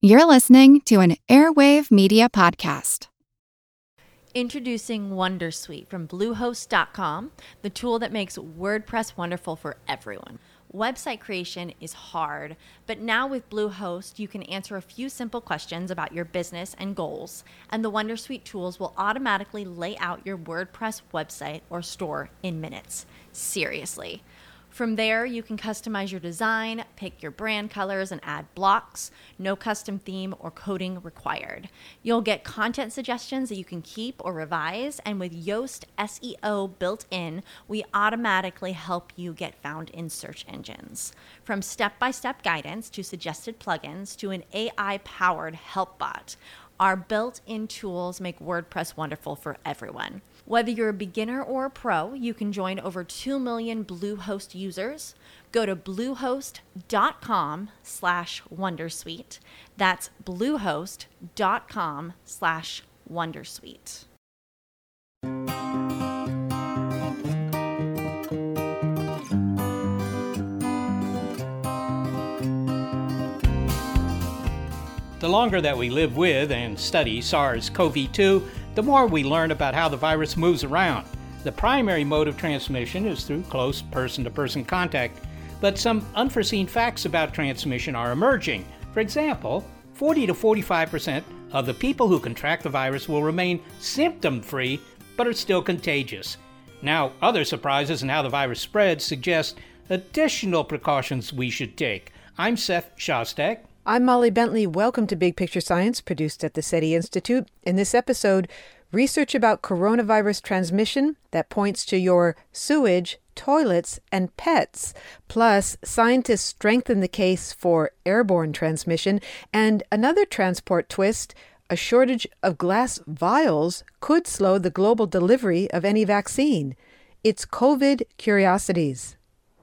You're listening to an Airwave Media Podcast. Introducing Wondersuite from Bluehost.com, the tool that makes WordPress wonderful for everyone. Website creation is hard, but now with Bluehost, you can answer a few simple questions about your business and goals, and the Wondersuite tools will automatically lay out your WordPress website or store in minutes. Seriously. From there, you can customize your design, pick your brand colors, and add blocks. No custom theme or coding required. You'll get content suggestions that you can keep or revise, and with Yoast SEO built in, we automatically help you get found in search engines. From step-by-step guidance to suggested plugins to an AI-powered help bot, our built-in tools make WordPress wonderful for everyone. Whether you're a beginner or a pro, you can join over 2 million Bluehost users. Go to bluehost.com/wondersuite. That's bluehost.com/wondersuite. The longer that we live with and study SARS-CoV-2, the more we learn about how the virus moves around. The primary mode of transmission is through close person-to-person contact, but some unforeseen facts about transmission are emerging. For example, 40 to 45% of the people who contract the virus will remain symptom-free, but are still contagious. Now, other surprises in how the virus spreads suggest additional precautions we should take. I'm Seth Shostak. I'm Molly Bentley. Welcome to Big Picture Science, produced at the SETI Institute. In this episode, research about coronavirus transmission that points to your sewage, toilets, and pets. Plus, scientists strengthen the case for airborne transmission. And another transport twist, a shortage of glass vials could slow the global delivery of any vaccine. It's COVID Curiosities.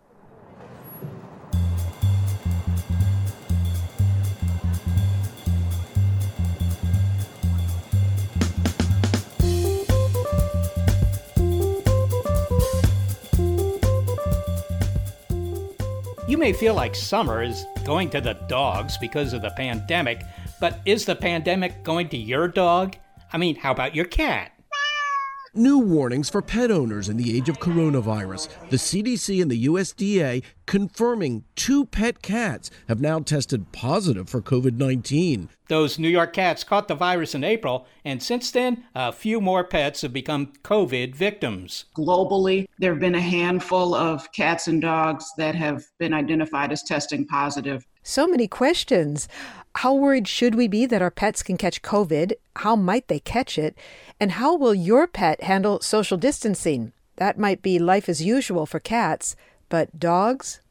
You may feel like summer is going to the dogs because of the pandemic, but is the pandemic going to your dog? I mean, how about your cat? New warnings for pet owners in the age of coronavirus. The CDC and the USDA confirming 2 pet cats have now tested positive for COVID-19. Those New York cats caught the virus in April, and since then, a few more pets have become COVID victims. Globally, there have been a handful of cats and dogs that have been identified as testing positive. So many questions. How worried should we be that our pets can catch COVID? How might they catch it? And how will your pet handle social distancing? That might be life as usual for cats, but dogs?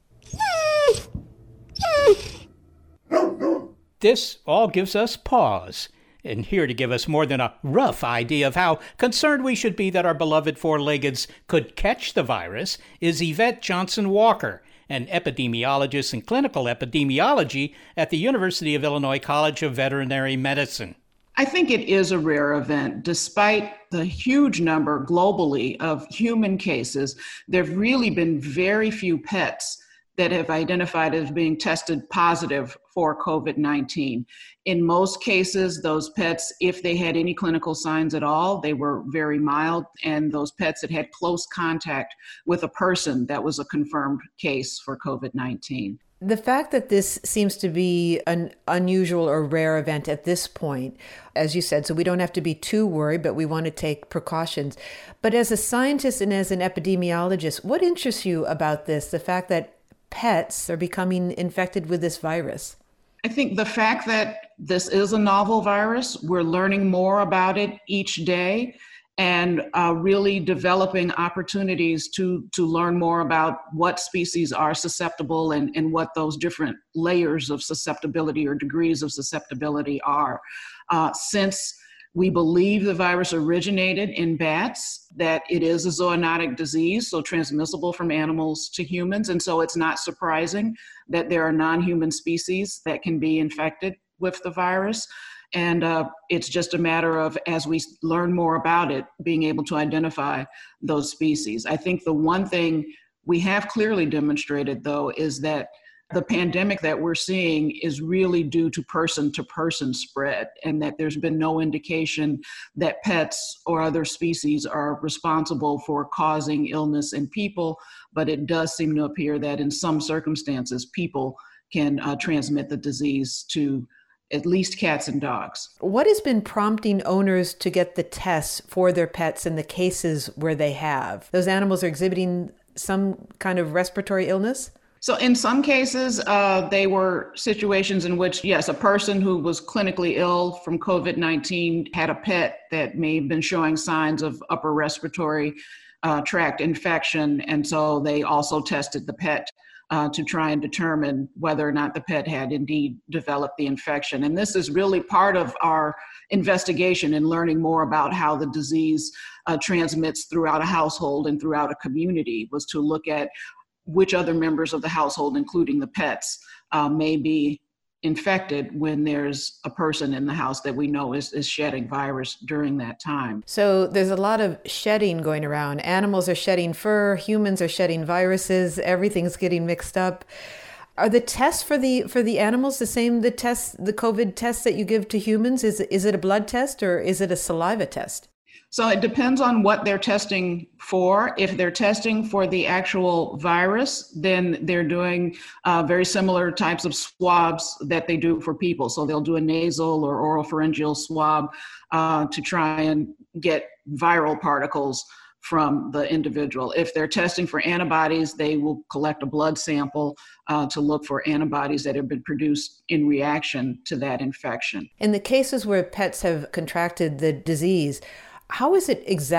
This all gives us pause. And here to give us more than a rough idea of how concerned we should be that our beloved four-leggeds could catch the virus is Yvette Johnson-Walker, an epidemiologist in clinical epidemiology at the University of Illinois College of Veterinary Medicine. I think it is a rare event. Despite the huge number globally of human cases, there have really been very few pets that have identified as being tested positive for COVID-19. In most cases, those pets, if they had any clinical signs at all, they were very mild, and those pets had close contact with a person that was a confirmed case for COVID-19. The fact that this seems to be an unusual or rare event at this point, as you said, so we don't have to be too worried, but we want to take precautions. But as a scientist and as an epidemiologist, what interests you about this, the fact that pets are becoming infected with this virus? I think the fact that this is a novel virus, we're learning more about it each day, and really developing opportunities to learn more about what species are susceptible and what those different layers of susceptibility or degrees of susceptibility are. Since we believe the virus originated in bats, that it is a zoonotic disease, so transmissible from animals to humans, and so it's not surprising that there are non-human species that can be infected with the virus. And it's just a matter of, as we learn more about it, being able to identify those species. I think the one thing we have clearly demonstrated, though, is that the pandemic that we're seeing is really due to person spread, and that there's been no indication that pets or other species are responsible for causing illness in people. But it does seem to appear that in some circumstances, people can transmit the disease to at least cats and dogs. What has been prompting owners to get the tests for their pets in the cases where they have? Those animals are exhibiting some kind of respiratory illness? So in some cases, they were situations in which, yes, a person who was clinically ill from COVID-19 had a pet that may have been showing signs of upper respiratory tract infection. And so they also tested the pet to try and determine whether or not the pet had indeed developed the infection. And this is really part of our investigation in learning more about how the disease transmits throughout a household and throughout a community, was to look at which other members of the household, including the pets, may be infected when there's a person in the house that we know is shedding virus during that time. So there's a lot of shedding going around. Animals are shedding fur, humans are shedding viruses, everything's getting mixed up. Are the tests for the animals the same, the COVID tests that you give to humans? Is it a blood test or is it a saliva test? So it depends on what they're testing for. If they're testing for the actual virus, then they're doing very similar types of swabs that they do for people. So they'll do a nasal or oropharyngeal swab to try and get viral particles from the individual. If they're testing for antibodies, they will collect a blood sample to look for antibodies that have been produced in reaction to that infection. In the cases where pets have contracted the disease, how is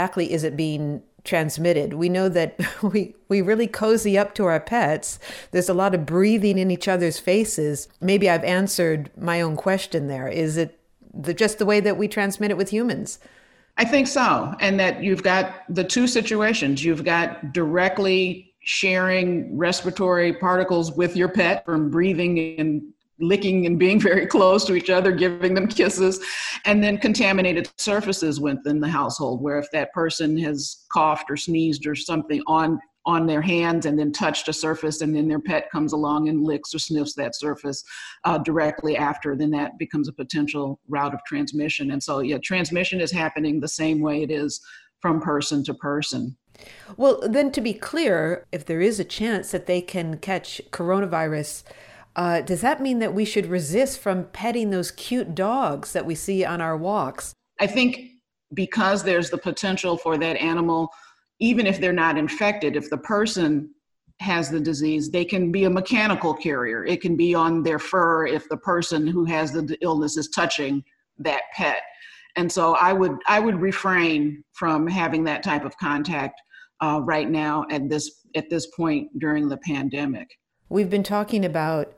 it being transmitted? We know that we really cozy up to our pets. There's a lot of breathing in each other's faces. Maybe I've answered my own question there. Is it just the way that we transmit it with humans? I think so. And that you've got the two situations. You've got directly sharing respiratory particles with your pet from breathing and licking and being very close to each other, giving them kisses, and then contaminated surfaces within the household, where if that person has coughed or sneezed or something on their hands and then touched a surface, and then their pet comes along and licks or sniffs that surface directly after, then that becomes a potential route of transmission. And so, yeah, transmission is happening the same way it is from person to person. Well, then to be clear, if there is a chance that they can catch coronavirus, does that mean that we should resist from petting those cute dogs that we see on our walks? I think because there's the potential for that animal, even if they're not infected, if the person has the disease, they can be a mechanical carrier. It can be on their fur if the person who has the illness is touching that pet. And so I would refrain from having that type of contact right now at this point during the pandemic. We've been talking about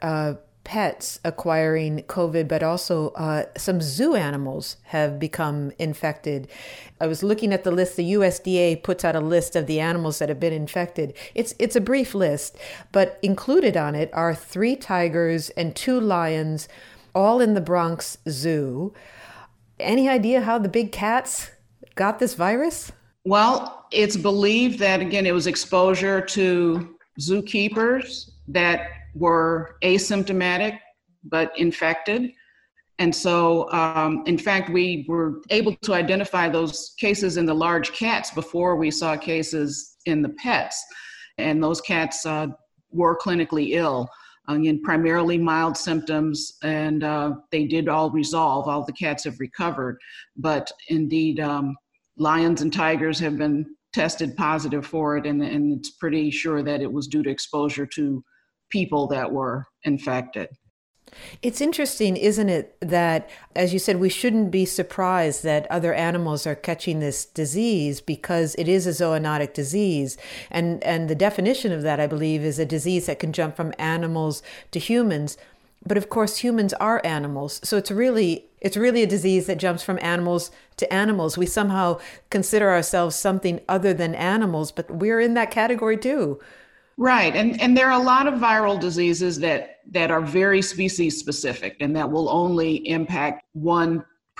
pets acquiring COVID, but also some zoo animals have become infected. I was looking at the list. The USDA puts out a list of the animals that have been infected. It's a brief list, but included on it are 3 tigers and 2 lions, all in the Bronx Zoo. Any idea how the big cats got this virus? Well, it's believed that, again, it was exposure to zookeepers that were asymptomatic but infected. And so, in fact, we were able to identify those cases in the large cats before we saw cases in the pets. And those cats were clinically ill, again, primarily mild symptoms, and they did all resolve. All the cats have recovered. But indeed, lions and tigers have been tested positive for it, and it's pretty sure that it was due to exposure to people that were infected. It's interesting, isn't it, that, as you said, we shouldn't be surprised that other animals are catching this disease because it is a zoonotic disease. And the definition of that, I believe, is a disease that can jump from animals to humans. But of course, humans are animals. So it's really a disease that jumps from animals to animals. We somehow consider ourselves something other than animals, but we're in that category too. Right. And there are a lot of viral diseases that are very species specific and that will only impact one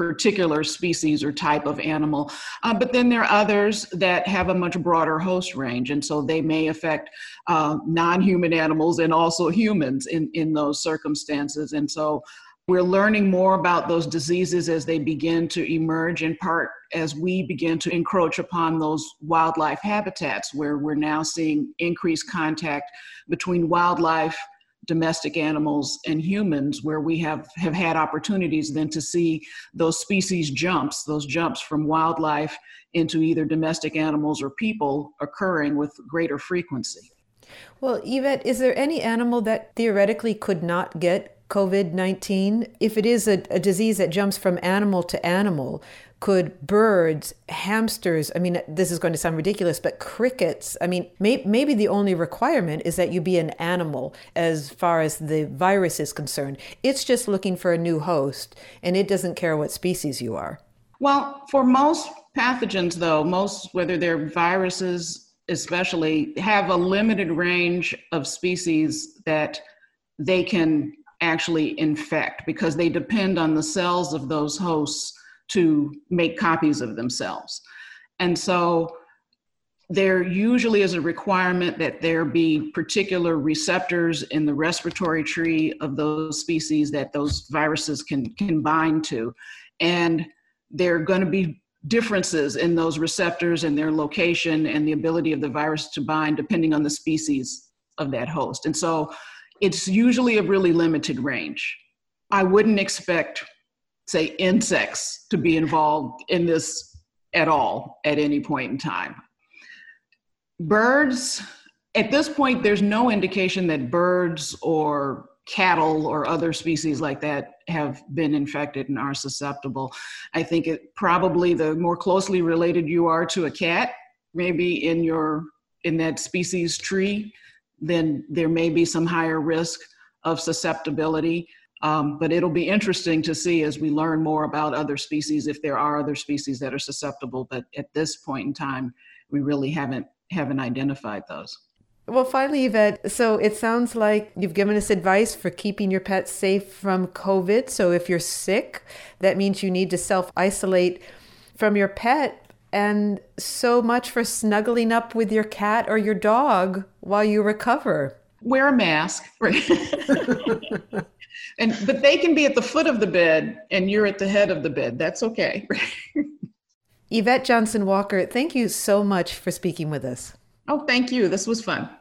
particular species or type of animal. But then there are others that have a much broader host range, and so they may affect non-human animals and also humans in those circumstances. And so we're learning more about those diseases as they begin to emerge, in part as we begin to encroach upon those wildlife habitats, where we're now seeing increased contact between wildlife, domestic animals, and humans, where we have had opportunities then to see those those jumps from wildlife into either domestic animals or people occurring with greater frequency. Well, Yvette, is there any animal that theoretically could not get COVID-19? If it is a disease that jumps from animal to animal, could birds, hamsters, I mean, this is going to sound ridiculous, but crickets, I mean, maybe the only requirement is that you be an animal as far as the virus is concerned. It's just looking for a new host, and it doesn't care what species you are. Well, for most pathogens, though, whether they're viruses especially, have a limited range of species that they can actually infect, because they depend on the cells of those hosts to make copies of themselves. And so there usually is a requirement that there be particular receptors in the respiratory tree of those species that those viruses can bind to. And there are going to be differences in those receptors and their location and the ability of the virus to bind depending on the species of that host. And so it's usually a really limited range. I wouldn't expect, say, insects to be involved in this at all at any point in time. Birds, at this point, there's no indication that birds or cattle or other species like that have been infected and are susceptible. I think it probably, the more closely related you are to a cat, maybe in that species tree, then there may be some higher risk of susceptibility. But it'll be interesting to see as we learn more about other species, if there are other species that are susceptible. But at this point in time, we really haven't identified those. Well, finally, Yvette, so it sounds like you've given us advice for keeping your pets safe from COVID. So if you're sick, that means you need to self-isolate from your pet. And so much for snuggling up with your cat or your dog while you recover. Wear a mask. Right? But they can be at the foot of the bed and you're at the head of the bed. That's okay. Yvette Johnson Walker, thank you so much for speaking with us. Oh, thank you. This was fun.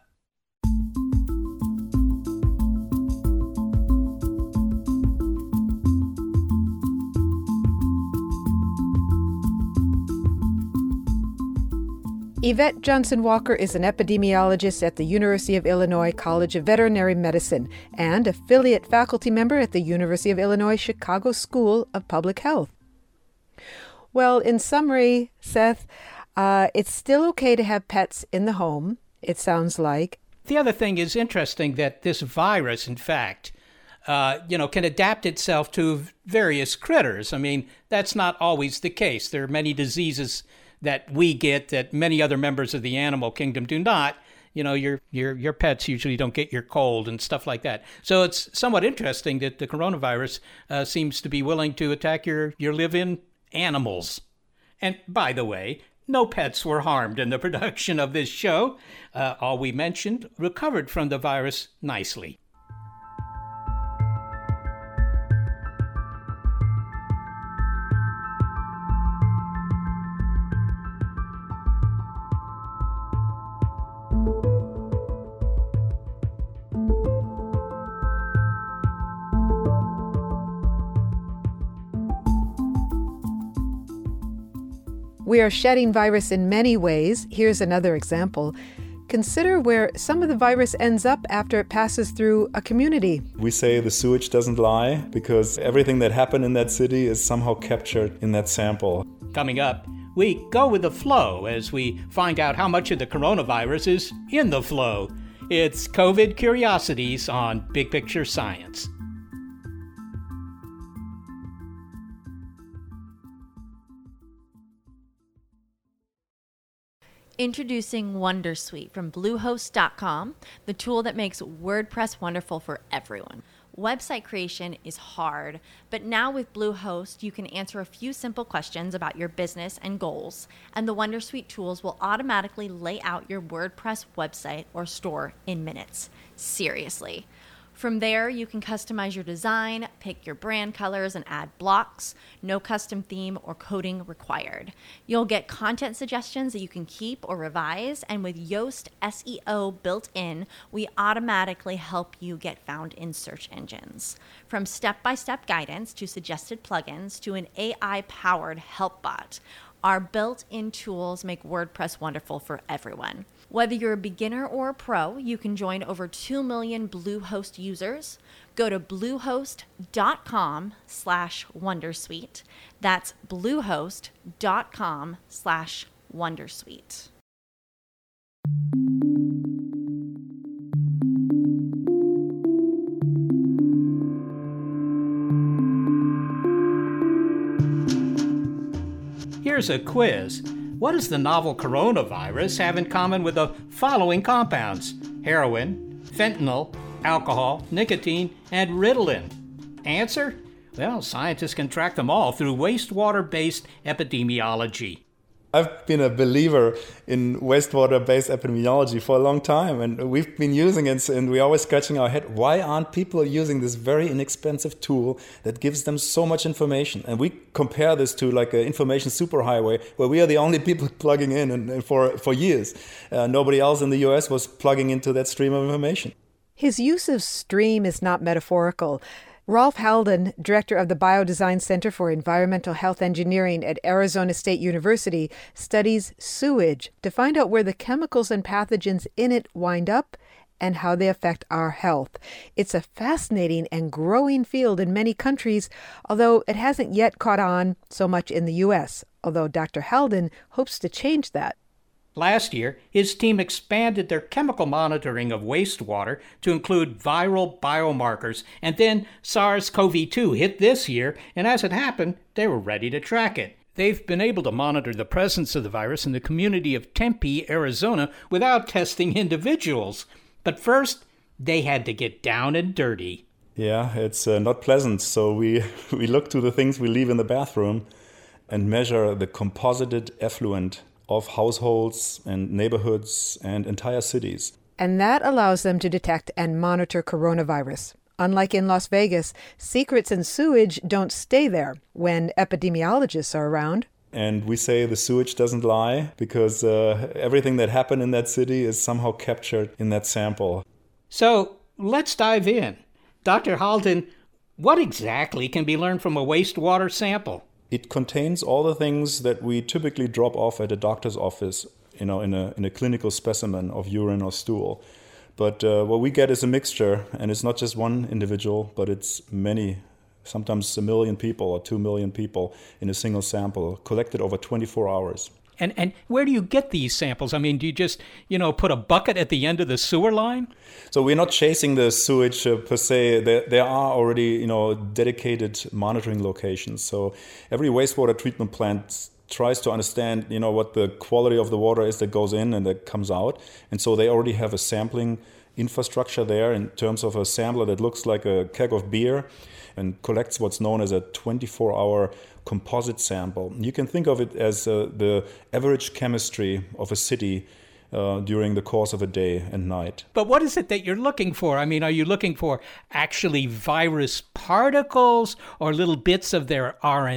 Yvette Johnson Walker is an epidemiologist at the University of Illinois College of Veterinary Medicine and affiliate faculty member at the University of Illinois Chicago School of Public Health. Well, in summary, Seth, it's still okay to have pets in the home, it sounds like. The other thing is interesting that this virus, in fact, can adapt itself to various critters. I mean, that's not always the case. There are many diseases that we get that many other members of the animal kingdom do not. You know, your pets usually don't get your cold and stuff like that. So it's somewhat interesting that the coronavirus seems to be willing to attack your live-in animals. And by the way, no pets were harmed in the production of this show. All we mentioned recovered from the virus nicely. We are shedding virus in many ways. Here's another example. Consider where some of the virus ends up after it passes through a community. We say the sewage doesn't lie because everything that happened in that city is somehow captured in that sample. Coming up, we go with the flow as we find out how much of the coronavirus is in the flow. It's COVID Curiosities on Big Picture Science. Introducing Wondersuite from Bluehost.com, the tool that makes WordPress wonderful for everyone. Website creation is hard, but now with Bluehost, you can answer a few simple questions about your business and goals, and the Wondersuite tools will automatically lay out your WordPress website or store in minutes. Seriously. From there, you can customize your design, pick your brand colors, and add blocks. No custom theme or coding required. You'll get content suggestions that you can keep or revise, and with Yoast SEO built in, we automatically help you get found in search engines. From step-by-step guidance to suggested plugins to an AI-powered help bot, our built-in tools make WordPress wonderful for everyone. Whether you're a beginner or a pro, you can join over 2 million Bluehost users. Go to bluehost.com/wondersuite. That's bluehost.com/wondersuite. Here's a quiz. What does the novel coronavirus have in common with the following compounds? Heroin, fentanyl, alcohol, nicotine, and Ritalin. Answer? Well, scientists can track them all through wastewater-based epidemiology. I've been a believer in wastewater-based epidemiology for a long time, and we've been using it, and we're always scratching our head. Why aren't people using this very inexpensive tool that gives them so much information? And we compare this to like an information superhighway, where we are the only people plugging in, and for years. Nobody else in the US was plugging into that stream of information. His use of stream is not metaphorical. Rolf Halden, director of the Biodesign Center for Environmental Health Engineering at Arizona State University, studies sewage to find out where the chemicals and pathogens in it wind up and how they affect our health. It's a fascinating and growing field in many countries, although it hasn't yet caught on so much in the U.S., although Dr. Halden hopes to change that. Last year, his team expanded their chemical monitoring of wastewater to include viral biomarkers, and then SARS-CoV-2 hit this year, and as it happened, they were ready to track it. They've been able to monitor the presence of the virus in the community of Tempe, Arizona, without testing individuals. But first, they had to get down and dirty. Yeah, it's not pleasant, so we look to the things we leave in the bathroom and measure the composited effluent of households and neighborhoods and entire cities. And that allows them to detect and monitor coronavirus. Unlike in Las Vegas, secrets in sewage don't stay there when epidemiologists are around. And we say the sewage doesn't lie because everything that happened in that city is somehow captured in that sample. So let's dive in. Dr. Halden, what exactly can be learned from a wastewater sample? It contains all the things that we typically drop off at a doctor's office, in a clinical specimen of urine or stool. But what we get is a mixture, and it's not just one individual, but it's many, sometimes 1 million people or 2 million people in a single sample, collected over 24 hours. And where do you get these samples? I mean, do you just, put a bucket at the end of the sewer line? So we're not chasing the sewage per se. There are already, dedicated monitoring locations. So every wastewater treatment plant tries to understand, what the quality of the water is that goes in and that comes out. And so they already have a sampling infrastructure there in terms of a sampler that looks like a keg of beer and collects what's known as a 24-hour composite sample. You can think of it as the average chemistry of a city during the course of a day and night. But what is it that you're looking for? I mean, are you looking for actually virus particles or little bits of their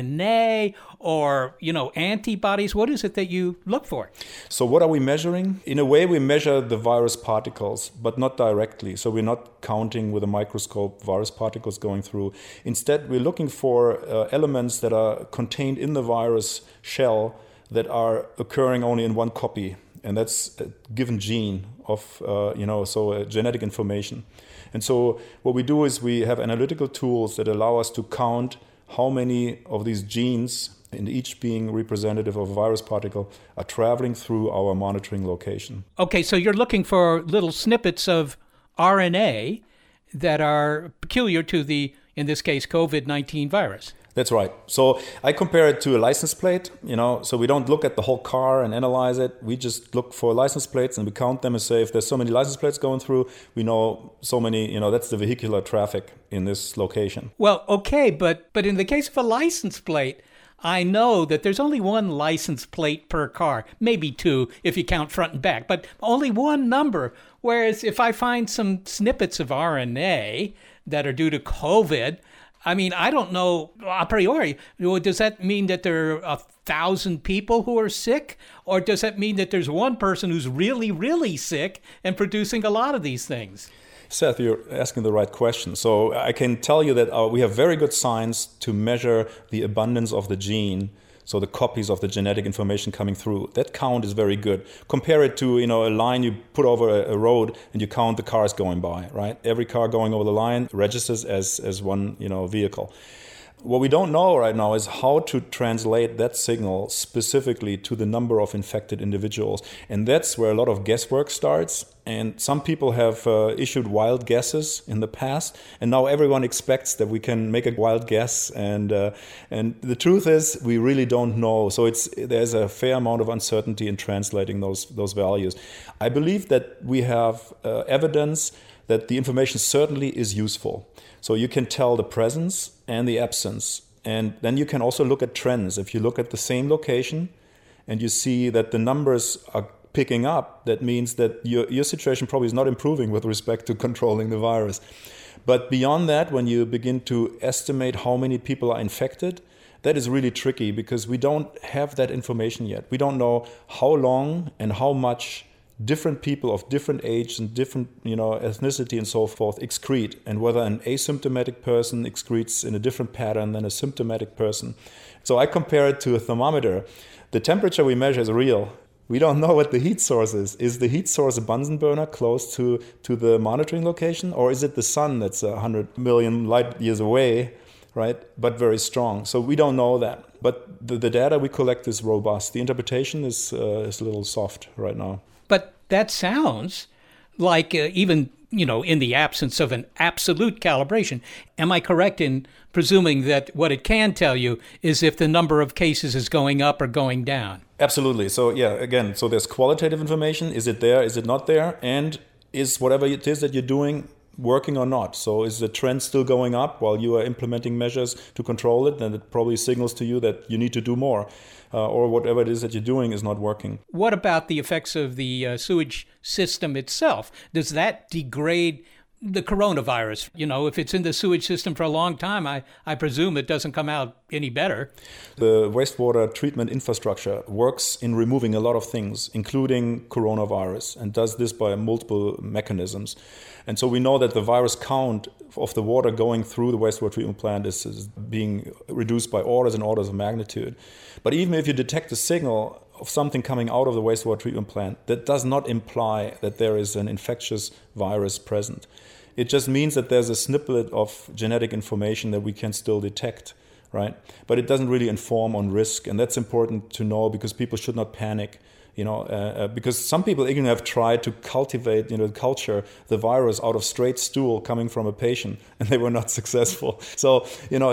RNA or, antibodies? What is it that you look for? So what are we measuring? In a way, we measure the virus particles, but not directly. So we're not counting with a microscope virus particles going through. Instead, we're looking for elements that are contained in the virus shell that are occurring only in one copy. And that's a given gene of, genetic information. And so what we do is we have analytical tools that allow us to count how many of these genes, and each being representative of a virus particle, are traveling through our monitoring location. Okay, so you're looking for little snippets of RNA that are peculiar to the, in this case, COVID-19 virus. That's right. So I compare it to a license plate, so we don't look at the whole car and analyze it. We just look for license plates and we count them and say if there's so many license plates going through, we know so many, that's the vehicular traffic in this location. Well, okay, but in the case of a license plate, I know that there's only one license plate per car, maybe two if you count front and back, but only one number. Whereas if I find some snippets of RNA that are due to COVID, I mean, I don't know a priori. Does that mean that there are 1,000 people who are sick? Or does that mean that there's one person who's really, really sick and producing a lot of these things? Seth, you're asking the right question. So I can tell you that we have very good science to measure the abundance of the gene, so the copies of the genetic information coming through. That count is very good. Compare it to a line you put over a road and you count the cars going by, right? Every car going over the line registers as one vehicle. What we don't know right now is how to translate that signal specifically to the number of infected individuals. And that's where a lot of guesswork starts. And some people have issued wild guesses in the past. And now everyone expects that we can make a wild guess. And the truth is, we really don't know. So there's a fair amount of uncertainty in translating those values. I believe that we have evidence that the information certainly is useful. So you can tell the presence and the absence. And then you can also look at trends. If you look at the same location and you see that the numbers are picking up, that means that your situation probably is not improving with respect to controlling the virus. But beyond that, when you begin to estimate how many people are infected, that is really tricky because we don't have that information yet. We don't know how long and how much different people of different age and different ethnicity and so forth excrete, and whether an asymptomatic person excretes in a different pattern than a symptomatic person. So I compare it to a thermometer. The temperature we measure is real. We don't know what the heat source is. Is the heat source a Bunsen burner close to the monitoring location, or is it the sun that's 100 million light years away, right? But very strong. So we don't know that. But the data we collect is robust. The interpretation is a little soft right now. But that sounds like even, in the absence of an absolute calibration, am I correct in presuming that what it can tell you is if the number of cases is going up or going down? Absolutely. So again, there's qualitative information. Is it there? Is it not there? And is whatever it is that you're doing working or not? So is the trend still going up while you are implementing measures to control it? Then it probably signals to you that you need to do more, or whatever it is that you're doing is not working. What about the effects of the sewage system itself? Does that degrade the coronavirus? If it's in the sewage system for a long time, I presume it doesn't come out any better. The wastewater treatment infrastructure works in removing a lot of things, including coronavirus, and does this by multiple mechanisms. And so we know that the virus count of the water going through the wastewater treatment plant is being reduced by orders and orders of magnitude. But even if you detect a signal of something coming out of the wastewater treatment plant, that does not imply that there is an infectious virus present. It just means that there's a snippet of genetic information that we can still detect, right? But it doesn't really inform on risk, and that's important to know because people should not panic. Because some people even have tried to cultivate, culture the virus out of straight stool coming from a patient, and they were not successful. So,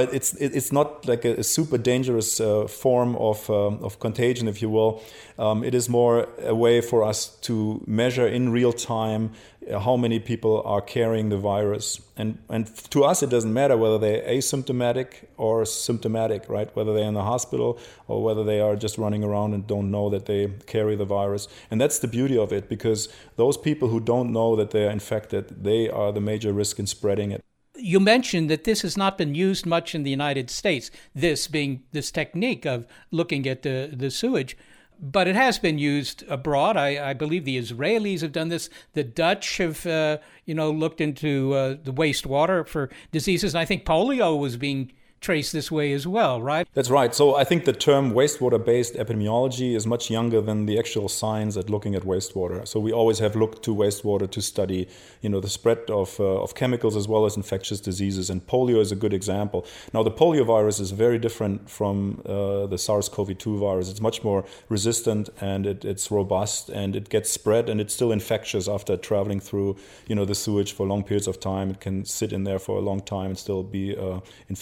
it's not like a super dangerous form of contagion, if you will. It is more a way for us to measure in real time how many people are carrying the virus. And to us, it doesn't matter whether they're asymptomatic or symptomatic, right? Whether they're in the hospital or whether they are just running around and don't know that they carry the virus. And that's the beauty of it, because those people who don't know that they're infected, they are the major risk in spreading it. You mentioned that this has not been used much in the United States, this being this technique of looking at the sewage. But it has been used abroad. I believe the Israelis have done this. The Dutch have, looked into the wastewater for diseases. And I think polio was being traced this way as well, right? That's right. So I think the term wastewater-based epidemiology is much younger than the actual science at looking at wastewater. So we always have looked to wastewater to study, the spread of chemicals as well as infectious diseases. And polio is a good example. Now, the polio virus is very different from the SARS-CoV-2 virus. It's much more resistant, and it's robust, and it gets spread, and it's still infectious after traveling through, the sewage for long periods of time. It can sit in there for a long time and still be infectious.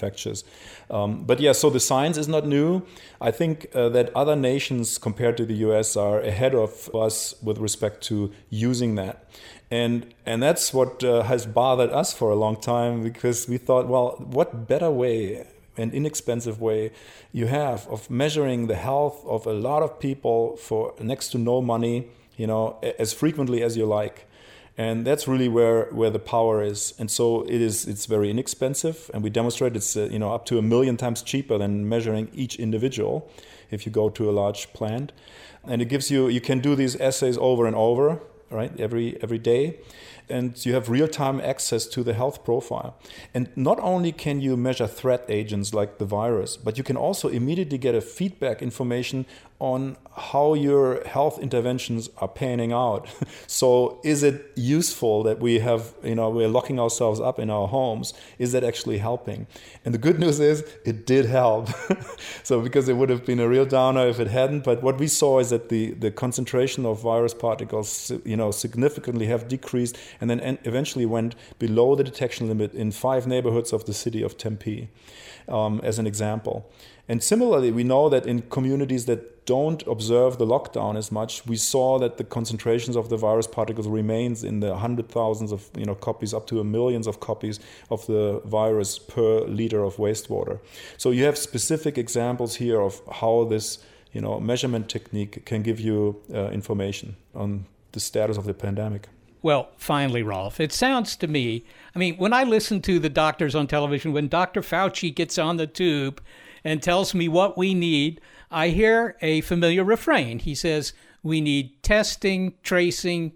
But yeah, so the science is not new. I think that other nations compared to the US are ahead of us with respect to using that. And that's what has bothered us for a long time, because we thought, well, what better way, an inexpensive way you have of measuring the health of a lot of people for next to no money, as frequently as you like. And that's really where the power is. And so it's very inexpensive, and we demonstrate it's up to 1 million times cheaper than measuring each individual if you go to a large plant. And it gives you can do these assays over and over, right, every day. And you have real-time access to the health profile. And not only can you measure threat agents like the virus, but you can also immediately get a feedback information on how your health interventions are panning out. So is it useful that we have, we're locking ourselves up in our homes? Is that actually helping? And the good news is it did help. So because it would have been a real downer if it hadn't. But what we saw is that the concentration of virus particles, significantly have decreased, and then eventually went below the detection limit in 5 neighborhoods of the city of Tempe, as an example. And similarly, we know that in communities that don't observe the lockdown as much, we saw that the concentrations of the virus particles remains in the 100,000s of copies up to millions of copies of the virus per liter of wastewater. So you have specific examples here of how this measurement technique can give you information on the status of the pandemic. Well, finally, Rolf, it sounds to me, when I listen to the doctors on television, when Dr. Fauci gets on the tube and tells me what we need, I hear a familiar refrain. He says, we need testing, tracing.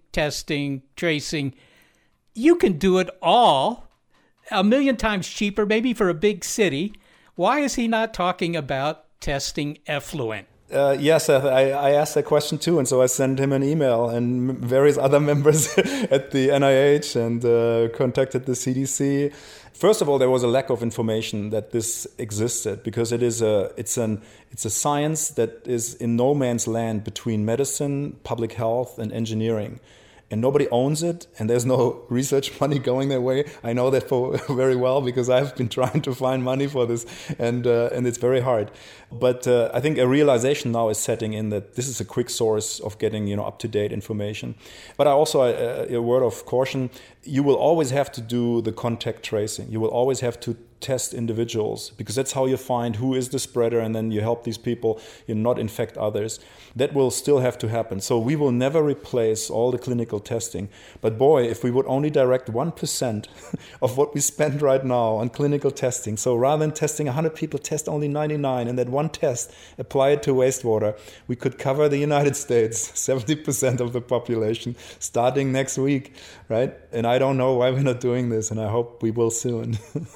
You can do it all 1 million times cheaper, maybe for a big city. Why is he not talking about testing effluent? Yes, I asked that question too, and so I sent him an email and various other members at the NIH and contacted the CDC. First of all, there was a lack of information that this existed, because it's a science that is in no man's land between medicine, public health, and engineering. And nobody owns it, and there's no research money going their way. I know that very well, because I've been trying to find money for this, and it's very hard. But I think a realization now is setting in that this is a quick source of getting up-to-date information. But I also a word of caution: you will always have to do the contact tracing. You will always have to test individuals, because that's how you find who is the spreader, and then you help these people not infect others. That will still have to happen. So we will never replace all the clinical testing. But boy, if we would only direct 1% of what we spend right now on clinical testing, so rather than testing 100 people, test only 99, and that one test, apply it to wastewater, we could cover the United States, 70% of the population, starting next week, right? And I don't know why we're not doing this, and I hope we will soon.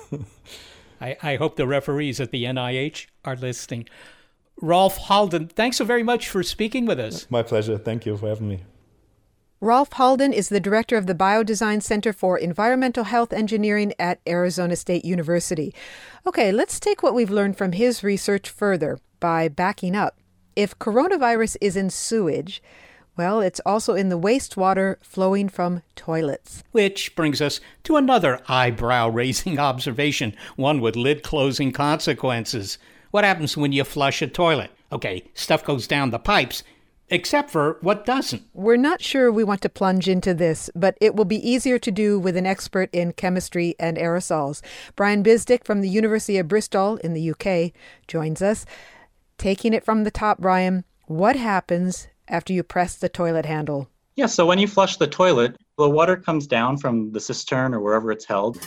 I hope the referees at the NIH are listening. Rolf Halden, thanks so very much for speaking with us. My pleasure. Thank you for having me. Rolf Halden is the director of the Biodesign Center for Environmental Health Engineering at Arizona State University. Okay, let's take what we've learned from his research further by backing up. If coronavirus is in sewage, well, it's also in the wastewater flowing from toilets. Which brings us to another eyebrow-raising observation, one with lid-closing consequences. What happens when you flush a toilet? Okay, stuff goes down the pipes, except for what doesn't. We're not sure we want to plunge into this, but it will be easier to do with an expert in chemistry and aerosols. Brian Bisdick from the University of Bristol in the UK joins us. Taking it from the top, Brian, what happens after you press the toilet handle? Yeah, so when you flush the toilet, the water comes down from the cistern or wherever it's held.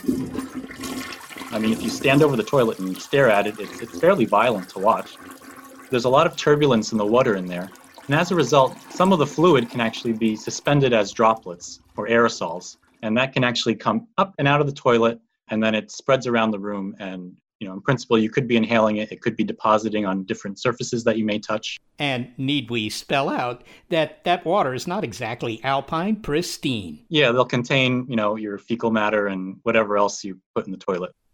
If you stand over the toilet and stare at it, it's fairly violent to watch. There's a lot of turbulence in the water in there. And as a result, some of the fluid can actually be suspended as droplets or aerosols. And that can actually come up and out of the toilet, and then it spreads around the room. And, in principle, you could be inhaling it. It could be depositing on different surfaces that you may touch. And need we spell out that water is not exactly alpine pristine? Yeah, they'll contain, your fecal matter and whatever else you put in the toilet.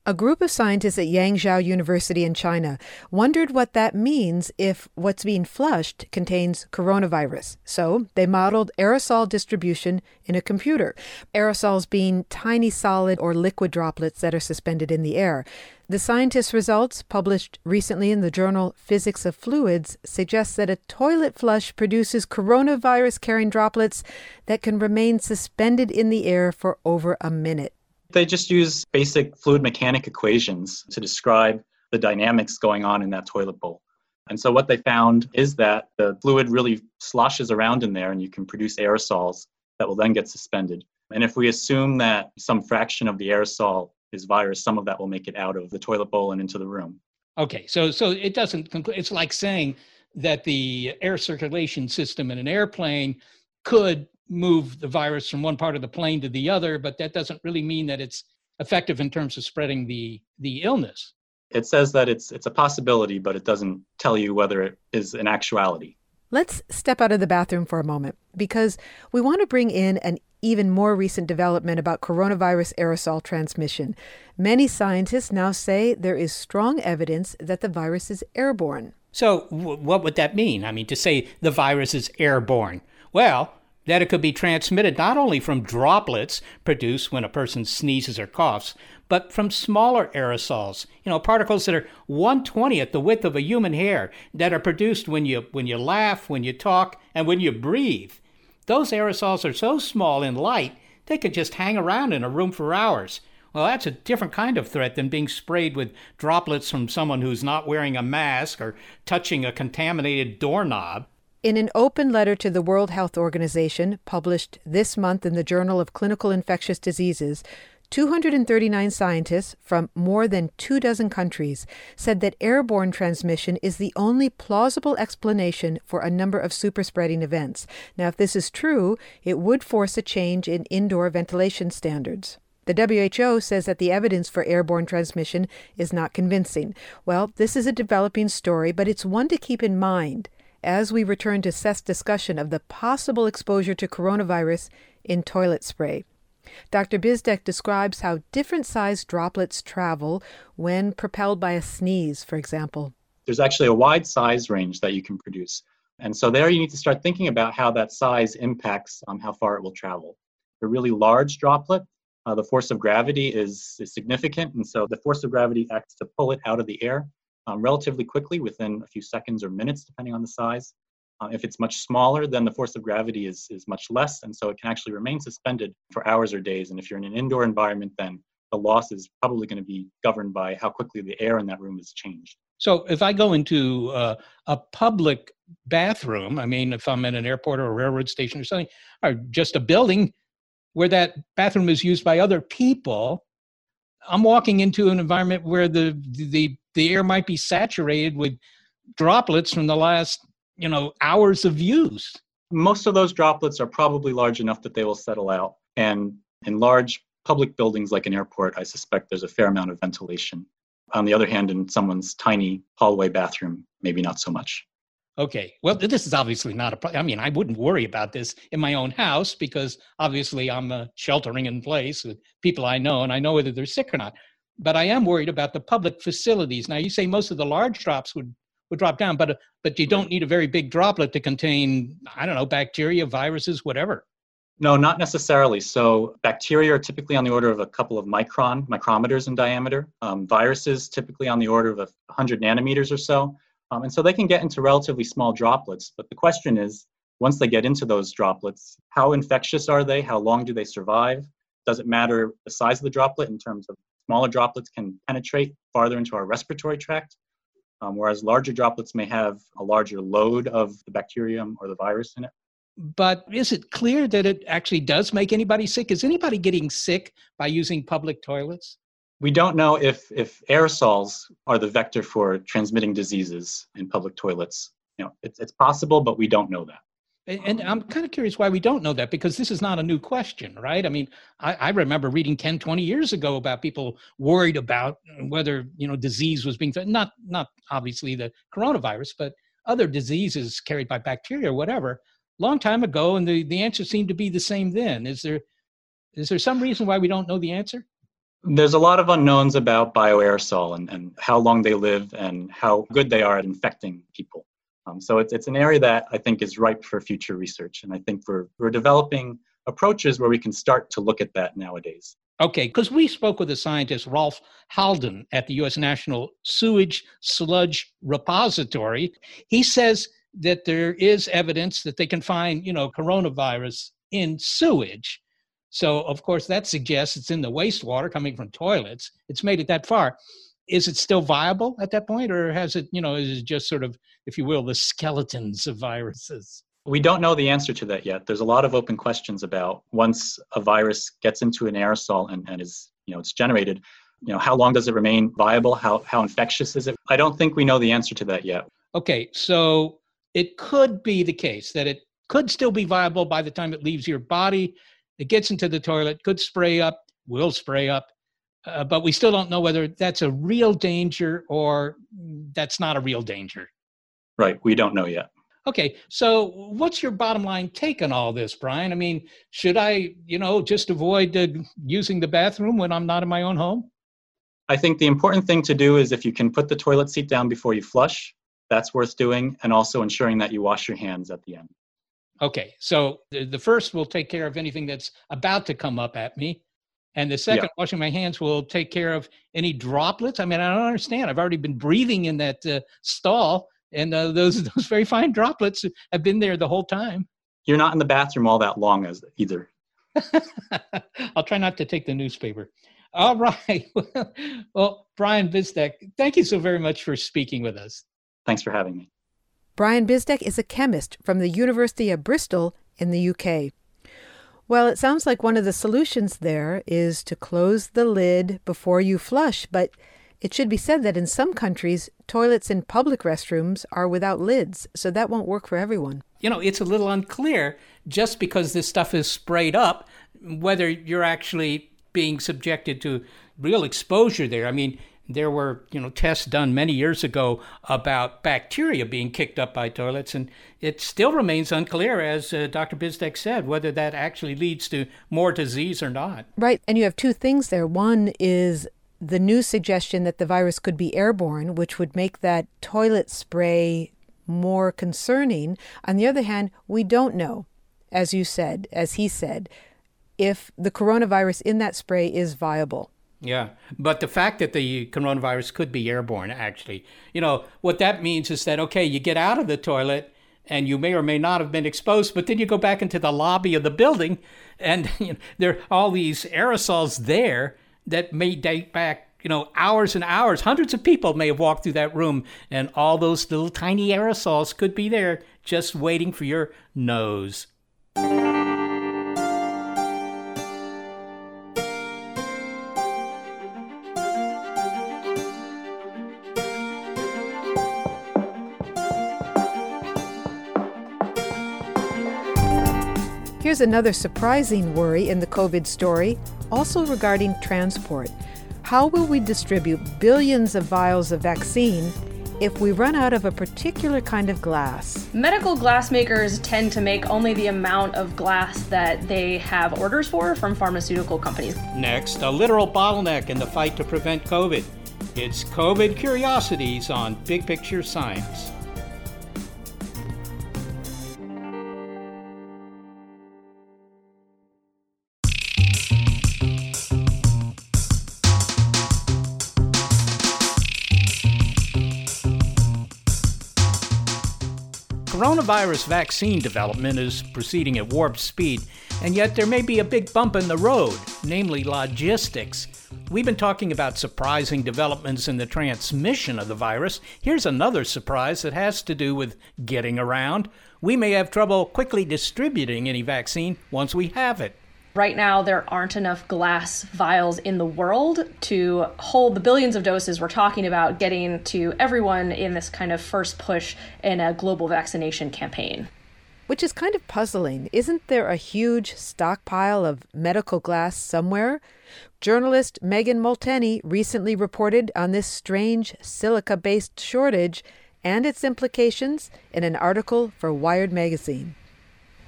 A group of scientists at Yangzhou University in China wondered what that means if what's being flushed contains coronavirus. So they modeled aerosol distribution in a computer, aerosols being tiny solid or liquid droplets that are suspended in the air. The scientists' results, published recently in the journal Physics of Fluids, suggest that a toilet flush produces coronavirus-carrying droplets that can remain suspended in the air for over a minute. They just use basic fluid mechanic equations to describe the dynamics going on in that toilet bowl. And so what they found is that the fluid really sloshes around in there and you can produce aerosols that will then get suspended. And if we assume that some fraction of the aerosol is virus, some of that will make it out of the toilet bowl and into the room. Okay, so it doesn't conclude. It's like saying that the air circulation system in an airplane could move the virus from one part of the plane to the other, but that doesn't really mean that it's effective in terms of spreading the illness. It says that it's a possibility, but it doesn't tell you whether it is an actuality. Let's step out of the bathroom for a moment, because we want to bring in an even more recent development about coronavirus aerosol transmission. Many scientists now say there is strong evidence that the virus is airborne. So what would that mean? I mean, to say the virus is airborne. Well, that it could be transmitted not only from droplets produced when a person sneezes or coughs, but from smaller aerosols, particles that are 1/20th the width of a human hair, that are produced when you laugh, when you talk, and when you breathe. Those aerosols are so small and light, they could just hang around in a room for hours. Well, that's a different kind of threat than being sprayed with droplets from someone who's not wearing a mask or touching a contaminated doorknob. In an open letter to the World Health Organization, published this month in the Journal of Clinical Infectious Diseases, 239 scientists from more than 24 countries said that airborne transmission is the only plausible explanation for a number of superspreading events. Now, if this is true, it would force a change in indoor ventilation standards. The WHO says that the evidence for airborne transmission is not convincing. Well, this is a developing story, but it's one to keep in mind as we return to Seth's discussion of the possible exposure to coronavirus in toilet spray. Dr. Bizdeck describes how different sized droplets travel when propelled by a sneeze, for example. There's actually a wide size range that you can produce. And so there you need to start thinking about how that size impacts how far it will travel. A really large droplet, the force of gravity is significant. And so the force of gravity acts to pull it out of the air relatively quickly, within a few seconds or minutes, depending on the size. If it's much smaller, then the force of gravity is much less, and so it can actually remain suspended for hours or days. And if you're in an indoor environment, then the loss is probably going to be governed by how quickly the air in that room is changed. So if I go into a public bathroom, I mean, if I'm at an airport or a railroad station or something, or just a building where that bathroom is used by other people, I'm walking into an environment where the air might be saturated with droplets from the last, hours of use. Most of those droplets are probably large enough that they will settle out. And in large public buildings like an airport, I suspect there's a fair amount of ventilation. On the other hand, in someone's tiny hallway bathroom, maybe not so much. Okay. Well, this is obviously not a problem. I mean, I wouldn't worry about this in my own house because obviously I'm sheltering in place with people I know and I know whether they're sick or not. But I am worried about the public facilities. Now, you say most of the large drops would drop down, but you don't need a very big droplet to contain, bacteria, viruses, whatever. No, not necessarily. So bacteria are typically on the order of a couple of micrometers in diameter. Viruses typically on the order of 100 nanometers or so. And so they can get into relatively small droplets. But the question is, once they get into those droplets, how infectious are they? How long do they survive? Does it matter the size of the droplet in terms of smaller droplets can penetrate farther into our respiratory tract, whereas larger droplets may have a larger load of the bacterium or the virus in it. But is it clear that it actually does make anybody sick? Is anybody getting sick by using public toilets? We don't know if aerosols are the vector for transmitting diseases in public toilets. It's possible, but we don't know that. And I'm kind of curious why we don't know that, because this is not a new question, right? I mean, I remember reading 10, 20 years ago about people worried about whether, disease was being, not obviously the coronavirus, but other diseases carried by bacteria or whatever, long time ago. And the answer seemed to be the same then. Is there some reason why we don't know the answer? There's a lot of unknowns about bioaerosol and how long they live and how good they are at infecting people. So it's an area that I think is ripe for future research. And I think we're developing approaches where we can start to look at that nowadays. Okay, because we spoke with the scientist Rolf Halden at the U.S. National Sewage Sludge Repository. He says that there is evidence that they can find, coronavirus in sewage. So, of course, that suggests it's in the wastewater coming from toilets. It's made it that far. Is it still viable at that point, or has it, is it just sort of, if you will, the skeletons of viruses? We don't know the answer to that yet. There's a lot of open questions about once a virus gets into an aerosol and is, it's generated, how long does it remain viable? How infectious is it? I don't think we know the answer to that yet. Okay, so it could be the case that it could still be viable by the time it leaves your body. It gets into the toilet, could spray up, will spray up, but we still don't know whether that's a real danger or that's not a real danger. Right, we don't know yet. Okay, so what's your bottom line take on all this, Brian? I mean, should I, just avoid using the bathroom when I'm not in my own home? I think the important thing to do is if you can put the toilet seat down before you flush, that's worth doing, and also ensuring that you wash your hands at the end. Okay, so the first will take care of anything that's about to come up at me, and the second, washing my hands, will take care of any droplets. I mean, I don't understand. I've already been breathing in that stall. And those very fine droplets have been there the whole time. You're not in the bathroom all that long either. I'll try not to take the newspaper. All right. Well, Brian Bizdek, thank you so very much for speaking with us. Thanks for having me. Brian Bizdek is a chemist from the University of Bristol in the UK. Well, it sounds like one of the solutions there is to close the lid before you flush, but it should be said that in some countries, toilets in public restrooms are without lids, so that won't work for everyone. It's a little unclear, just because this stuff is sprayed up, whether you're actually being subjected to real exposure there. I mean, there were, tests done many years ago about bacteria being kicked up by toilets, and it still remains unclear, as Dr. Bizdek said, whether that actually leads to more disease or not. Right, and you have two things there. One is the new suggestion that the virus could be airborne, which would make that toilet spray more concerning. On the other hand, we don't know, as he said, if the coronavirus in that spray is viable. Yeah, but the fact that the coronavirus could be airborne, actually, what that means is that, okay, you get out of the toilet and you may or may not have been exposed, but then you go back into the lobby of the building and there are all these aerosols there that may date back, hours and hours. Hundreds of people may have walked through that room, and all those little tiny aerosols could be there just waiting for your nose. Here's another surprising worry in the COVID story, also regarding transport. How will we distribute billions of vials of vaccine if we run out of a particular kind of glass? Medical glass makers tend to make only the amount of glass that they have orders for from pharmaceutical companies. Next, a literal bottleneck in the fight to prevent COVID. It's COVID Curiosities on Big Picture Science. Coronavirus vaccine development is proceeding at warp speed, and yet there may be a big bump in the road, namely logistics. We've been talking about surprising developments in the transmission of the virus. Here's another surprise that has to do with getting around. We may have trouble quickly distributing any vaccine once we have it. Right now, there aren't enough glass vials in the world to hold the billions of doses we're talking about getting to everyone in this kind of first push in a global vaccination campaign. Which is kind of puzzling. Isn't there a huge stockpile of medical glass somewhere? Journalist Megan Molteni recently reported on this strange silica-based shortage and its implications in an article for Wired magazine.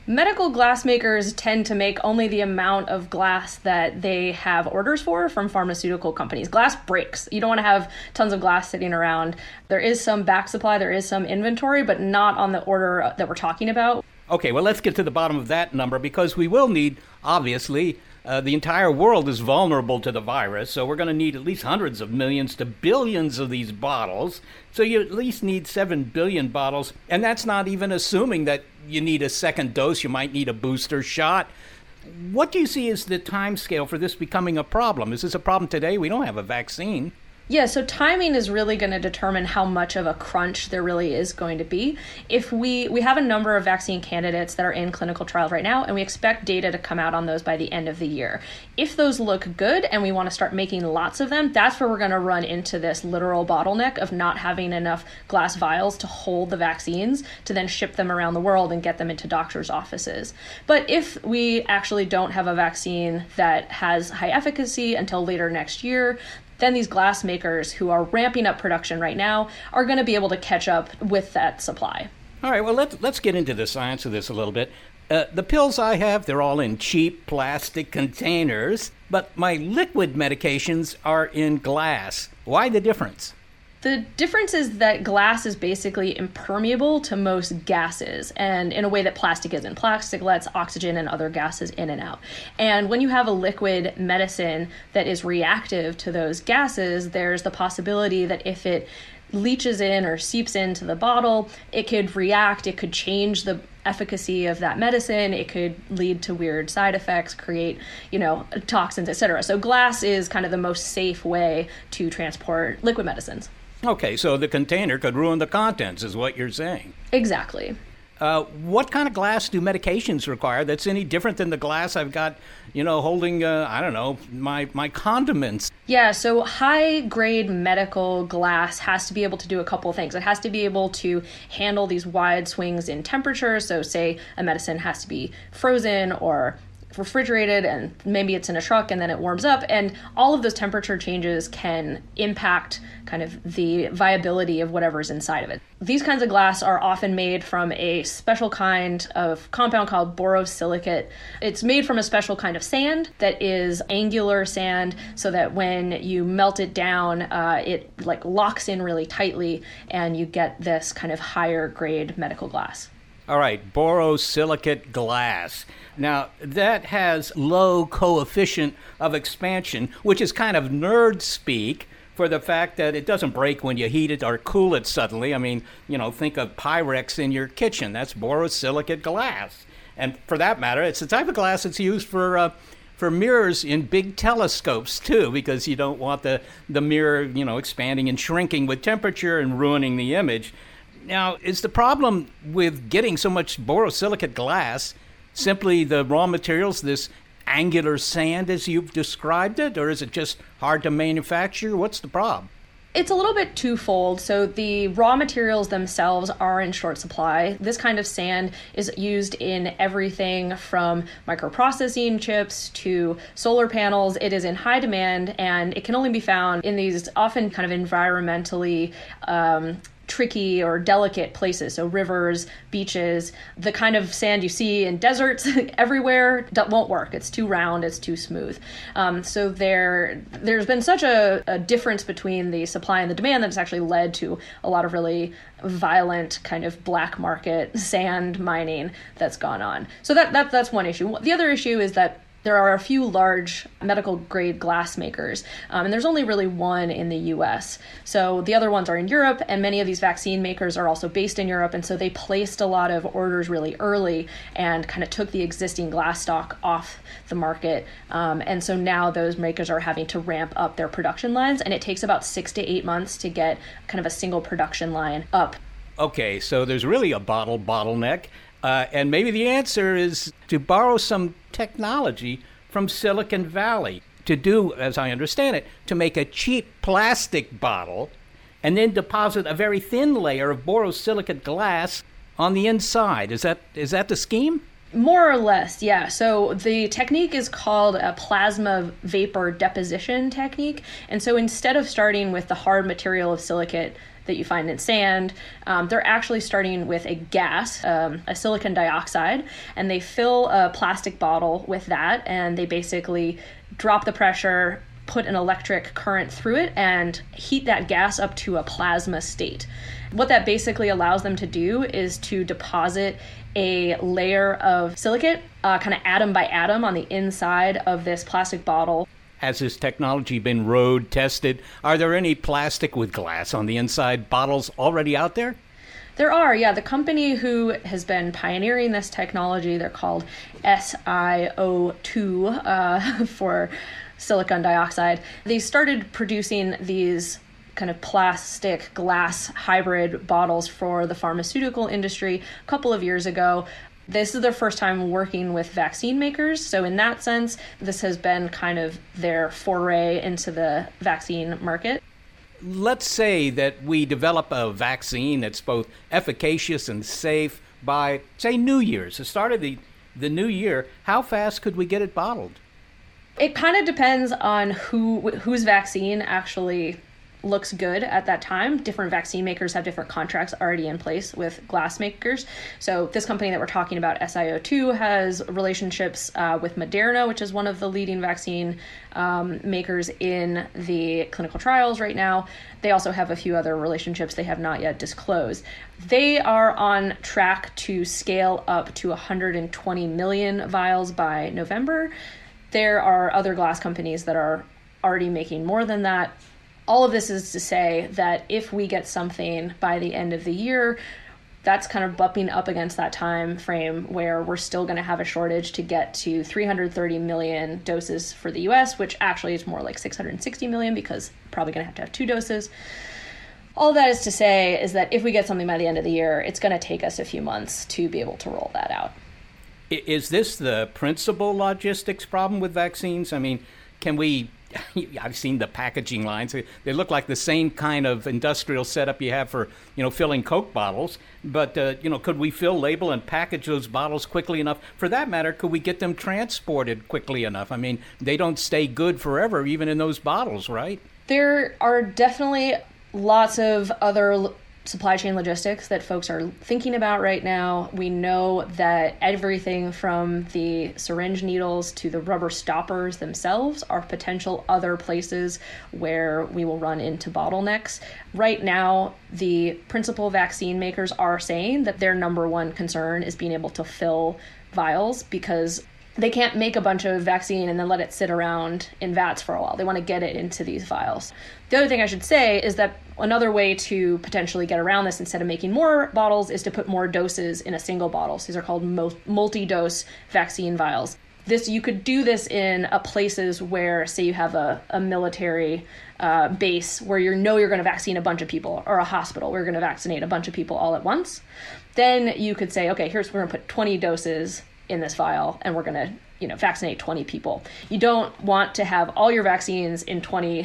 Medical glass makers tend to make only the amount of glass that they have orders for from pharmaceutical companies. Glass breaks. You don't want to have tons of glass sitting around. There is some back supply, there is some inventory, but not on the order that we're talking about. Okay, well, let's get to the bottom of that number, because we will need, obviously, the entire world is vulnerable to the virus, so we're going to need at least hundreds of millions to billions of these bottles. So you at least need 7 billion bottles, and that's not even assuming that you need a second dose, you might need a booster shot. What do you see as the time scale for this becoming a problem? Is this a problem today? We don't have a vaccine. Yeah, so timing is really going to determine how much of a crunch there really is going to be. If we have a number of vaccine candidates that are in clinical trials right now, and we expect data to come out on those by the end of the year. If those look good and we want to start making lots of them, that's where we're going to run into this literal bottleneck of not having enough glass vials to hold the vaccines to then ship them around the world and get them into doctors' offices. But if we actually don't have a vaccine that has high efficacy until later next year, then these glass makers who are ramping up production right now are going to be able to catch up with that supply. All right, well, let's get into the science of this a little bit. The pills I have, they're all in cheap plastic containers, but my liquid medications are in glass. Why the difference? The difference is that glass is basically impermeable to most gases, and in a way that plastic isn't. Plastic lets oxygen and other gases in and out. And when you have a liquid medicine that is reactive to those gases, there's the possibility that if it leaches in or seeps into the bottle, it could react, it could change the efficacy of that medicine, it could lead to weird side effects, create, toxins, etc. So glass is kind of the most safe way to transport liquid medicines. Okay, so the container could ruin the contents, is what you're saying. Exactly. What kind of glass do medications require that's any different than the glass I've got, holding, my condiments? Yeah, so high-grade medical glass has to be able to do a couple of things. It has to be able to handle these wide swings in temperature. So say a medicine has to be frozen or refrigerated, and maybe it's in a truck and then it warms up, and all of those temperature changes can impact kind of the viability of whatever's inside of it. These kinds of glass are often made from a special kind of compound called borosilicate. It's made from a special kind of sand that is angular sand, so that when you melt it down, it locks in really tightly, and you get this kind of higher grade medical glass. All right, borosilicate glass. Now, that has low coefficient of expansion, which is kind of nerd speak for the fact that it doesn't break when you heat it or cool it suddenly. I mean, think of Pyrex in your kitchen. That's borosilicate glass. And for that matter, it's the type of glass that's used for mirrors in big telescopes, too, because you don't want the mirror, expanding and shrinking with temperature and ruining the image. Now, is the problem with getting so much borosilicate glass simply the raw materials, this angular sand as you've described it, or is it just hard to manufacture? What's the problem? It's a little bit twofold. So the raw materials themselves are in short supply. This kind of sand is used in everything from microprocessing chips to solar panels. It is in high demand, and it can only be found in these often kind of environmentally tricky or delicate places. So rivers, beaches, the kind of sand you see in deserts everywhere that won't work. It's too round, it's too smooth. So there's been such a difference between the supply and the demand that it's actually led to a lot of really violent kind of black market sand mining that's gone on. So that's one issue. The other issue is that there are a few large medical grade glass makers, and there's only really one in the US. So the other ones are in Europe, and many of these vaccine makers are also based in Europe, and so they placed a lot of orders really early and kind of took the existing glass stock off the market. And so now those makers are having to ramp up their production lines, and it takes about 6 to 8 months to get kind of a single production line up. Okay, so there's really a bottleneck. And maybe the answer is to borrow some technology from Silicon Valley to do, as I understand it, to make a cheap plastic bottle and then deposit a very thin layer of borosilicate glass on the inside. Is that the scheme? More or less, yeah. So the technique is called a plasma vapor deposition technique. And so instead of starting with the hard material of silicate that you find in sand. They're actually starting with a gas, a silicon dioxide, and they fill a plastic bottle with that, and they basically drop the pressure, put an electric current through it, and heat that gas up to a plasma state. What that basically allows them to do is to deposit a layer of silicate, kind of atom by atom, on the inside of this plastic bottle. Has this technology been road tested? Are there any plastic with glass on the inside bottles already out there? There are, yeah. The company who has been pioneering this technology, they're called SiO2 for silicon dioxide. They started producing these kind of plastic glass hybrid bottles for the pharmaceutical industry a couple of years ago. This is their first time working with vaccine makers. So in that sense, this has been kind of their foray into the vaccine market. Let's say that we develop a vaccine that's both efficacious and safe by, say, New Year's, the start of the new year. How fast could we get it bottled? It kind of depends on whose vaccine actually looks good at that time. Different vaccine makers have different contracts already in place with glass makers. So this company that we're talking about, SiO2, has relationships with Moderna, which is one of the leading vaccine makers in the clinical trials right now. They also have a few other relationships they have not yet disclosed. They are on track to scale up to 120 million vials by November. There are other glass companies that are already making more than that. All of this is to say that if we get something by the end of the year, that's kind of bumping up against that time frame where we're still going to have a shortage to get to 330 million doses for the US, which actually is more like 660 million because we're probably going to have 2 doses. All that is to say is that if we get something by the end of the year, it's going to take us a few months to be able to roll that out. Is this the principal logistics problem with vaccines? I mean, can we... I've seen the packaging lines. They look like the same kind of industrial setup you have for, filling Coke bottles. But, could we fill, label, and package those bottles quickly enough? For that matter, could we get them transported quickly enough? I mean, they don't stay good forever, even in those bottles, right? There are definitely lots of other supply chain logistics that folks are thinking about right now. We know that everything from the syringe needles to the rubber stoppers themselves are potential other places where we will run into bottlenecks. Right now, the principal vaccine makers are saying that their number one concern is being able to fill vials because they can't make a bunch of vaccine and then let it sit around in vats for a while. They want to get it into these vials. The other thing I should say is that another way to potentially get around this instead of making more bottles is to put more doses in a single bottle. So these are called multi-dose vaccine vials. You could do this in places where, say, you have a military base where you're going to vaccinate a bunch of people, or a hospital where you're going to vaccinate a bunch of people all at once. Then you could say, okay, we're going to put 20 doses in this vial, and we're going to, vaccinate 20 people. You don't want to have all your vaccines in 20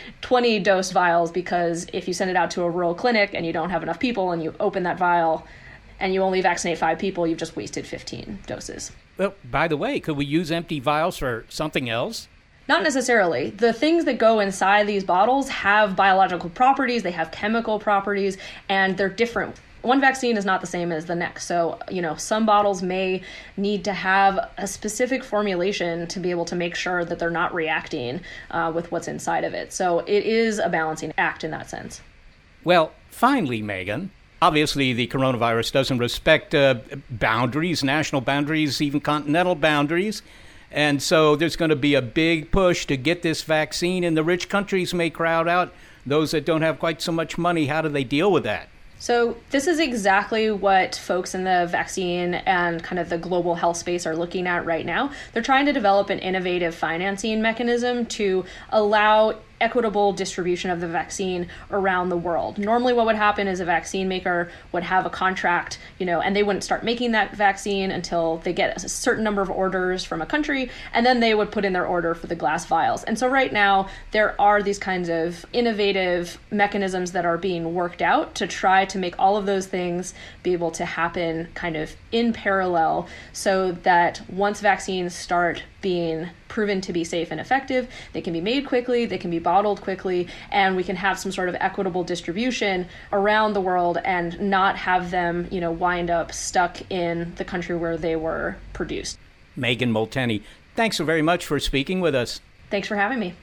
dose vials, because if you send it out to a rural clinic and you don't have enough people and you open that vial and you only vaccinate 5 people, you've just wasted 15 doses. Well, by the way, could we use empty vials for something else? Not necessarily. The things that go inside these bottles have biological properties, they have chemical properties, and they're different. One vaccine is not the same as the next. So, some bottles may need to have a specific formulation to be able to make sure that they're not reacting with what's inside of it. So it is a balancing act in that sense. Well, finally, Megan, obviously the coronavirus doesn't respect boundaries, national boundaries, even continental boundaries. And so there's going to be a big push to get this vaccine, and the rich countries may crowd out those that don't have quite so much money. How do they deal with that? So this is exactly what folks in the vaccine and kind of the global health space are looking at right now. They're trying to develop an innovative financing mechanism to allow equitable distribution of the vaccine around the world. Normally what would happen is a vaccine maker would have a contract, and they wouldn't start making that vaccine until they get a certain number of orders from a country, and then they would put in their order for the glass vials. And so right now there are these kinds of innovative mechanisms that are being worked out to try to make all of those things be able to happen kind of in parallel, so that once vaccines start being proven to be safe and effective. They can be made quickly, they can be bottled quickly, and we can have some sort of equitable distribution around the world and not have them, wind up stuck in the country where they were produced. Megan Molteni, thanks so very much for speaking with us. Thanks for having me.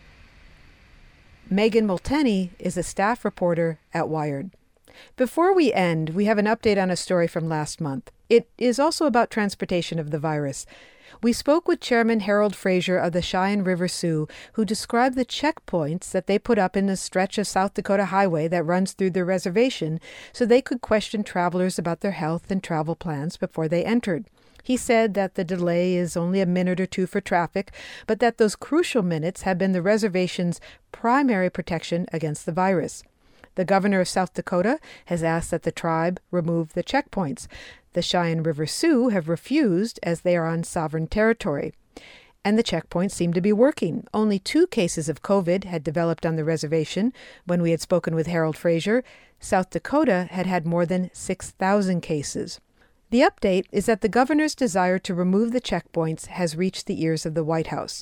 Megan Molteni is a staff reporter at Wired. Before we end, we have an update on a story from last month. It is also about transportation of the virus. We spoke with Chairman Harold Fraser of the Cheyenne River Sioux, who described the checkpoints that they put up in the stretch of South Dakota highway that runs through their reservation so they could question travelers about their health and travel plans before they entered. He said that the delay is only a minute or two for traffic, but that those crucial minutes have been the reservation's primary protection against the virus. The governor of South Dakota has asked that the tribe remove the checkpoints. The Cheyenne River Sioux have refused as they are on sovereign territory. And the checkpoints seem to be working. Only 2 cases of COVID had developed on the reservation. When we had spoken with Harold Fraser, South Dakota had had more than 6,000 cases. The update is that the governor's desire to remove the checkpoints has reached the ears of the White House.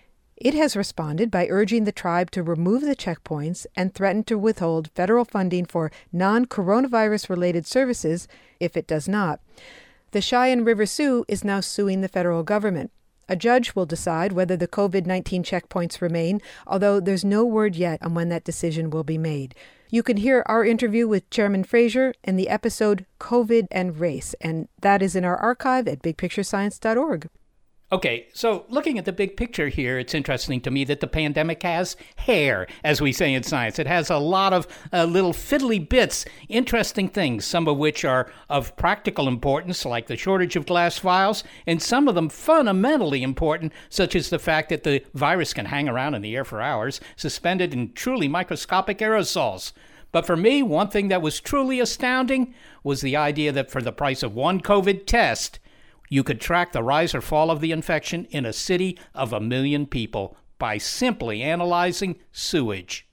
It has responded by urging the tribe to remove the checkpoints and threatened to withhold federal funding for non-coronavirus-related services if it does not. The Cheyenne River Sioux is now suing the federal government. A judge will decide whether the COVID-19 checkpoints remain, although there's no word yet on when that decision will be made. You can hear our interview with Chairman Fraser in the episode COVID and Race, and that is in our archive at bigpicturescience.org. Okay, so looking at the big picture here, it's interesting to me that the pandemic has hair, as we say in science. It has a lot of little fiddly bits, interesting things, some of which are of practical importance, like the shortage of glass vials, and some of them fundamentally important, such as the fact that the virus can hang around in the air for hours, suspended in truly microscopic aerosols. But for me, one thing that was truly astounding was the idea that for the price of one COVID test, you could track the rise or fall of the infection in a city of 1 million people by simply analyzing sewage.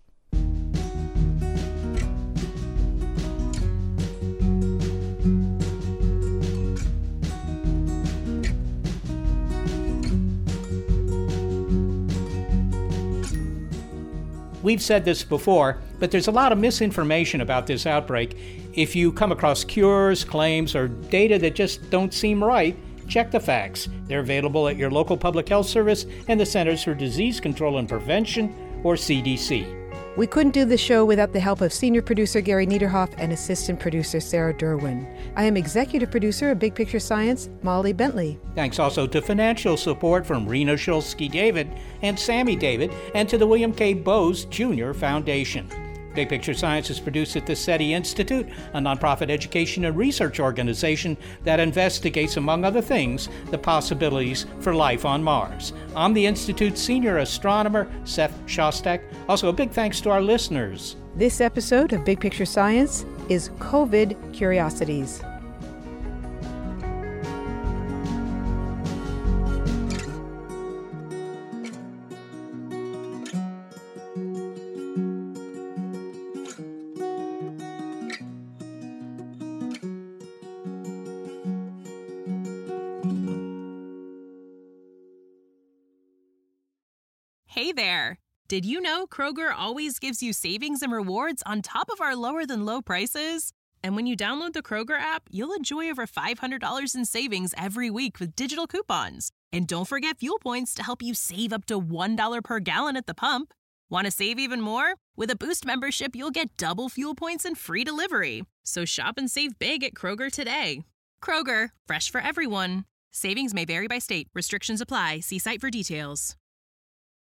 We've said this before, but there's a lot of misinformation about this outbreak. If you come across cures, claims, or data that just don't seem right, check the facts. They're available at your local public health service and the Centers for Disease Control and Prevention, or CDC. We couldn't do the show without the help of senior producer Gary Niederhoff and assistant producer Sarah Derwin. I am executive producer of Big Picture Science, Molly Bentley. Thanks also to financial support from Rena Shulsky-David and Sammy David, and to the William K. Bowes Jr. Foundation. Big Picture Science is produced at the SETI Institute, a nonprofit education and research organization that investigates, among other things, the possibilities for life on Mars. I'm the Institute's senior astronomer, Seth Shostak. Also, a big thanks to our listeners. This episode of Big Picture Science is COVID Curiosities. Hey there! Did you know Kroger always gives you savings and rewards on top of our lower-than-low prices? And when you download the Kroger app, you'll enjoy over $500 in savings every week with digital coupons. And don't forget fuel points to help you save up to $1 per gallon at the pump. Want to save even more? With a Boost membership, you'll get double fuel points and free delivery. So shop and save big at Kroger today. Kroger, fresh for everyone. Savings may vary by state. Restrictions apply. See site for details.